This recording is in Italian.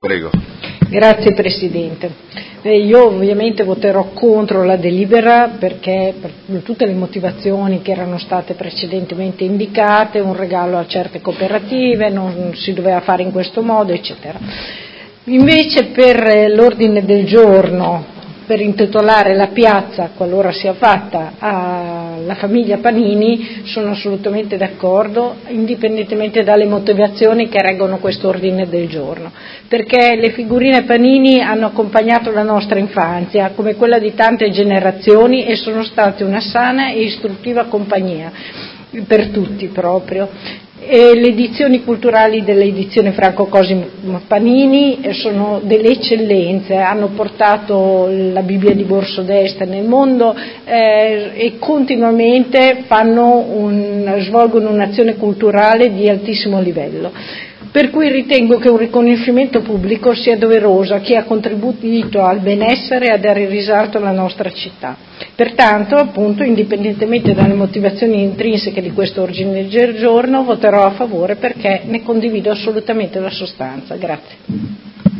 Prego. Grazie Presidente. Io ovviamente voterò contro la delibera perché per tutte le motivazioni che erano state precedentemente indicate, un regalo a certe cooperative, non si doveva fare in questo modo, eccetera. Invece per l'ordine del giorno, per intitolare la piazza, qualora sia fatta, alla famiglia Panini, sono assolutamente d'accordo, indipendentemente dalle motivazioni che reggono questo ordine del giorno, perché le figurine Panini hanno accompagnato la nostra infanzia, come quella di tante generazioni, e sono state una sana e istruttiva compagnia, per tutti proprio. E le edizioni culturali dell'edizione Franco Cosimo Panini sono delle eccellenze, hanno portato la Bibbia di Borso d'Este nel mondo e continuamente svolgono un'azione culturale di altissimo livello. Per cui ritengo che un riconoscimento pubblico sia doveroso a chi ha contribuito al benessere e a dare risalto alla nostra città. Pertanto, appunto, indipendentemente dalle motivazioni intrinseche di questo ordine del giorno, voterò a favore perché ne condivido assolutamente la sostanza. Grazie.